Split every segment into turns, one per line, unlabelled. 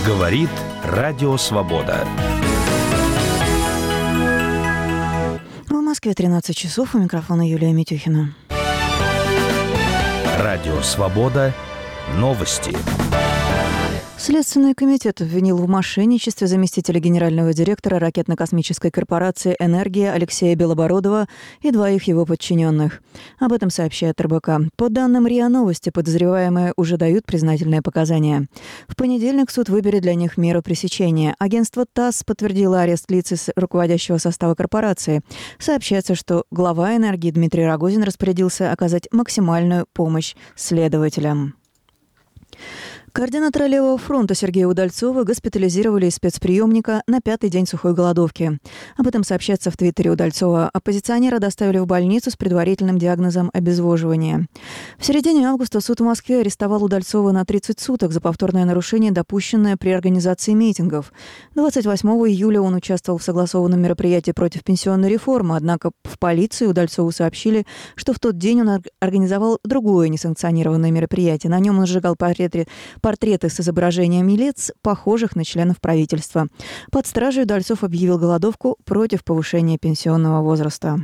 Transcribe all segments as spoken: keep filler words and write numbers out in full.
Говорит Радио Свобода.
В Москве тринадцать часов. У микрофона Юлия Митюхина.
Радио Свобода. Новости.
Следственный комитет обвинил в мошенничестве заместителя генерального директора ракетно-космической корпорации «Энергия» Алексея Белобородова и двоих его подчиненных. Об этом сообщает эр бэ ка. По данным РИА Новости, подозреваемые уже дают признательные показания. В понедельник суд выберет для них меру пресечения. Агентство ТАСС подтвердило арест лиц из руководящего состава корпорации. Сообщается, что глава «Энергии» Дмитрий Рогозин распорядился оказать максимальную помощь следователям. Координатора Левого фронта Сергея Удальцова госпитализировали из спецприемника на пятый день сухой голодовки. Об этом сообщается в твиттере Удальцова. Оппозиционера доставили в больницу с предварительным диагнозом обезвоживания. В середине августа суд в Москве арестовал Удальцова на тридцать суток за повторное нарушение, допущенное при организации митингов. двадцать восьмого июля он участвовал в согласованном мероприятии против пенсионной реформы, однако в полиции Удальцову сообщили, что в тот день он организовал другое несанкционированное мероприятие. На нем он сжигал портреты Портреты с изображениями лиц, похожих на членов правительства. Под стражей Удальцов объявил голодовку против повышения пенсионного возраста.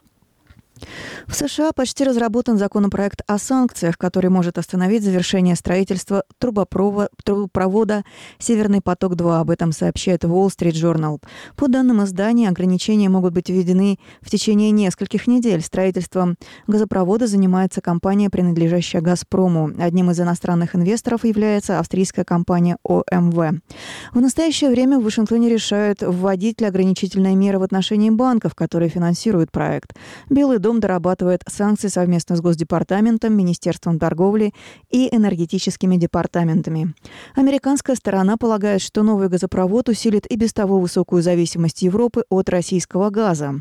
В США почти разработан законопроект о санкциях, который может остановить завершение строительства трубопровода «Северный поток-два». Об этом сообщает Wall Street Journal. По данным издания, ограничения могут быть введены в течение нескольких недель. Строительством газопровода занимается компания, принадлежащая «Газпрому». Одним из иностранных инвесторов является австрийская компания о эм вэ. В настоящее время в Вашингтоне решают вводить ли ограничительные меры в отношении банков, которые финансируют проект. Белый дом дорабатывает санкции совместно с Госдепартаментом, Министерством торговли и энергетическими департаментами. Американская сторона полагает, что новый газопровод усилит и без того высокую зависимость Европы от российского газа.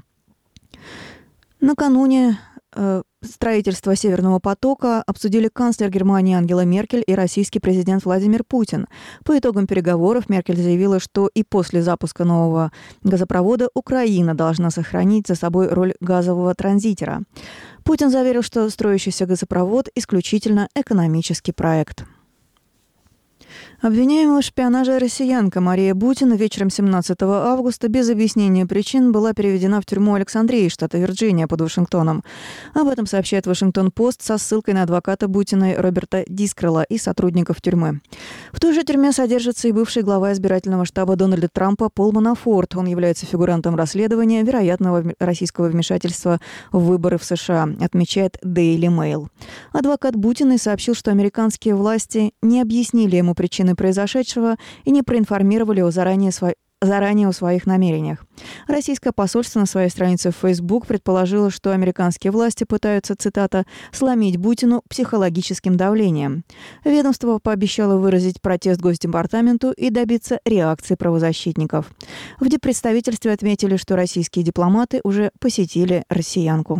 Накануне э, строительство «Северного потока» обсудили канцлер Германии Ангела Меркель и российский президент Владимир Путин. По итогам переговоров Меркель заявила, что и после запуска нового газопровода Украина должна сохранить за собой роль газового транзитера. Путин заверил, что строящийся газопровод – исключительно экономический проект. Обвиняемая в шпионаже россиянка Мария Бутина вечером семнадцатого августа без объяснения причин была переведена в тюрьму Александрии, штата Вирджиния, под Вашингтоном. Об этом сообщает Вашингтон-Пост со ссылкой на адвоката Бутиной Роберта Дискрелла и сотрудников тюрьмы. В той же тюрьме содержится и бывший глава избирательного штаба Дональда Трампа Пол Манафорт. Он является фигурантом расследования вероятного российского вмешательства в выборы в США, отмечает Daily Mail. Адвокат Бутиной сообщил, что американские власти не объяснили ему причины произошедшего и не проинформировали о заранее, сво... заранее о своих намерениях. Российское посольство на своей странице в Facebook предположило, что американские власти пытаются, цитата, «сломить Бутину психологическим давлением». Ведомство пообещало выразить протест Госдепартаменту и добиться реакции правозащитников. В диппредставительстве отметили, что российские дипломаты уже посетили россиянку.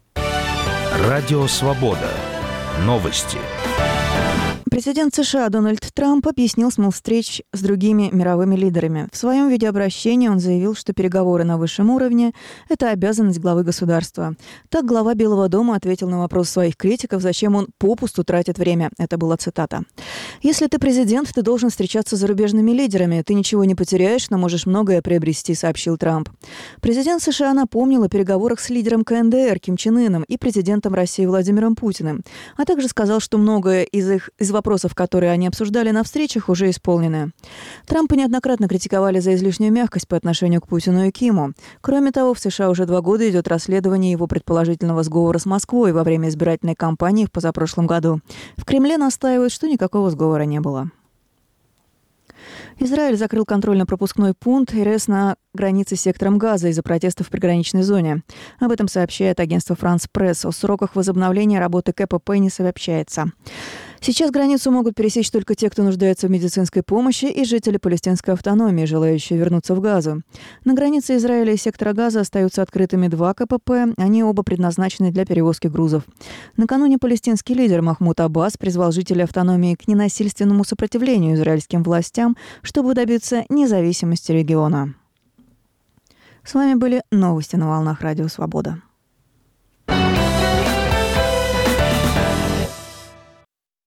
Радио Свобода. Новости.
Президент США Дональд Трамп объяснил смысл встреч с другими мировыми лидерами. В своем видеообращении он заявил, что переговоры на высшем уровне – это обязанность главы государства. Так глава Белого дома ответил на вопрос своих критиков, зачем он попусту тратит время. Это была цитата. «Если ты президент, ты должен встречаться с зарубежными лидерами. Ты ничего не потеряешь, но можешь многое приобрести», – сообщил Трамп. Президент США напомнил о переговорах с лидером ка эн дэ эр Ким Чен Ыном и президентом России Владимиром Путиным, а также сказал, что многое из их из вопросов, которые они обсуждали на встречах, уже исполнены. Трампа неоднократно критиковали за излишнюю мягкость по отношению к Путину и Киму. Кроме того, в США уже два года идет расследование его предположительного сговора с Москвой во время избирательной кампании в позапрошлом году. В Кремле настаивают, что никакого сговора не было. Израиль закрыл контрольно-пропускной пункт эр эс на границе с сектором Газа из-за протестов в приграничной зоне. Об этом сообщает агентство «Франс Пресс». О сроках возобновления работы ка пэ пэ не сообщается. Сейчас границу могут пересечь только те, кто нуждается в медицинской помощи, и жители палестинской автономии, желающие вернуться в Газу. На границе Израиля и сектора Газа остаются открытыми два ка пэ пэ. Они оба предназначены для перевозки грузов. Накануне палестинский лидер Махмуд Аббас призвал жителей автономии к ненасильственному сопротивлению израильским властям, чтобы добиться независимости региона. С вами были новости на волнах Радио Свобода.